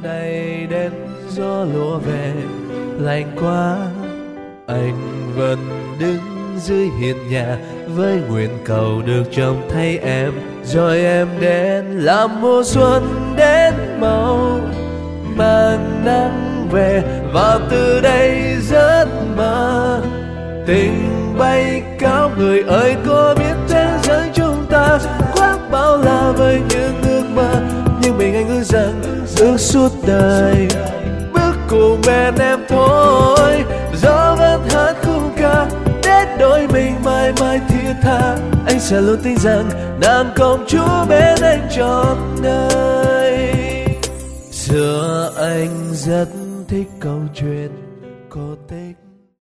nay đến gió lùa về lạnh quá. Anh vẫn đứng dưới hiên nhà với nguyện cầu được trông thấy em. Rồi em đến làm mùa xuân đến màu mang nắng về, và từ đây giấc mơ tình bay cao. Người ơi có biết thế giới chúng ta khoác bao la với những ước mơ, nhưng mình anh ước rằng ước suốt đời bước cùng bên em thôi. Gió vẫn hát khung ca để đôi mình mãi mãi thiết tha. Anh sẽ luôn tin rằng nàng công chúa bên anh trọn đời. Xưa anh rất thích câu chuyện cô tên